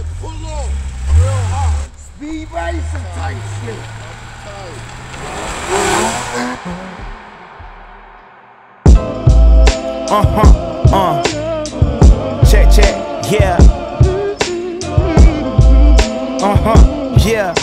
Hey, pull off real hard. Speed racing type shit. Check, yeah. Yeah.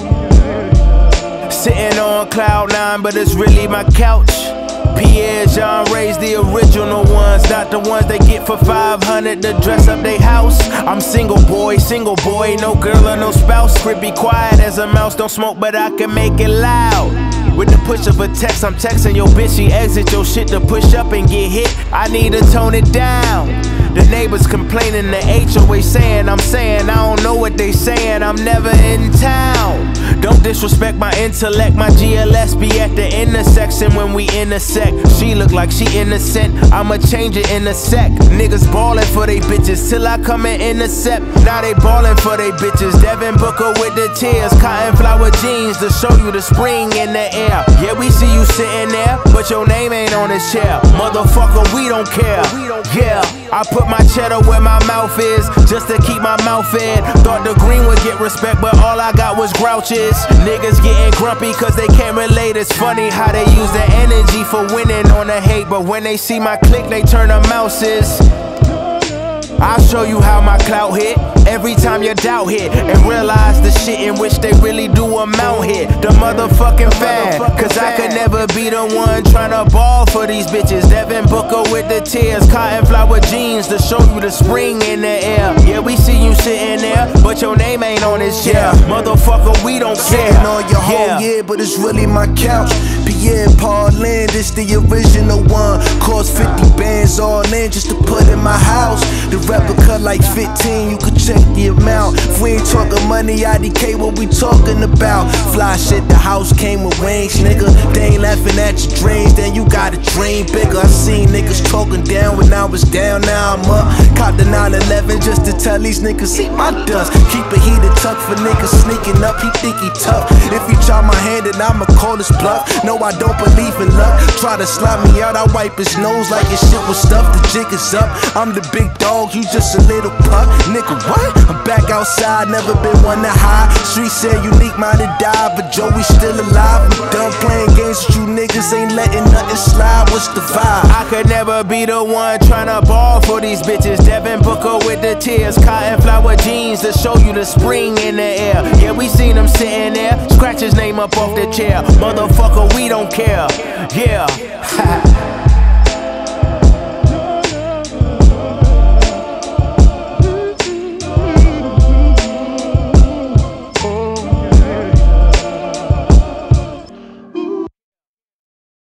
Sitting on cloud nine, but it's really my couch. Pierre Jean raised the original ones, not the ones they get for 500 to dress up they house. I'm single boy, no girl or no spouse. Script be quiet as a mouse, don't smoke but I can make it loud. With the push of a text, I'm texting your bitch, she exit your shit to push up and get hit. I need to tone it down. The neighbors complaining, the HOA saying I'm saying I don't know what they saying, I'm never in town. Don't disrespect my intellect, my GLS be at the intersection when we intersect. She look like she innocent, I'ma change it in a sec. Niggas ballin' for they bitches till I come and intercept. Now they ballin' for they bitches, Devin Booker with the tears, cotton flower jeans to show you the spring in the air. Yeah, we see you sitting there, but your name ain't on this chair. Motherfucker, we don't care. Yeah, I put my cheddar where my mouth is, just to keep my mouth fed. Thought the green would get respect, but all I got was grouches. Niggas getting grumpy cause they can't relate. It's funny how they use the energy for winning on the hate, but when they see my click, they turn to mouses. I'll show you how my clout hit. Every time your doubt hit, and realize the shit in which they really do amount hit. The motherfucking fan, cause I could never be the one tryna ball for these bitches. Devin Booker with the tears, cotton flower jeans to show you the spring in the air. Yeah, we see you sitting there, but your name ain't on this chair. Motherfucker, we don't care. Sitting on your whole year, but it's really my couch. Pierre Paulin, this the original one. Cost 50 bands all in just to put in my house. The replica like 15, you could check the amount. If we ain't talking money, IDK, what we talking about? Fly shit, the house came with wings, nigga. They ain't laughing at your dreams, then you gotta dream bigger. I seen niggas talking down when I was down, now I'm up. Caught the 911 just to tell these niggas, see my dust. Keep it heated tuck for niggas sneaking up, he think he tough. If he try my hand, then I'ma call his bluff. No, I don't believe in luck. Try to slap me out, I wipe his nose like his shit was stuffed. The jig is up, I'm the big dog, you just a little pup. Nigga, what? I'm back outside, never been one to hide. Street said unique minded die, but Joey still alive. I'm done playing games with you niggas, ain't letting nothing slide. What's the vibe? I could never be the one tryna ball for these bitches. Devin Booker with the tears, cotton flower jeans to show you the spring in the air. Yeah, we seen him sitting there, scratch his name up off the chair. Motherfucker, we don't care. Yeah.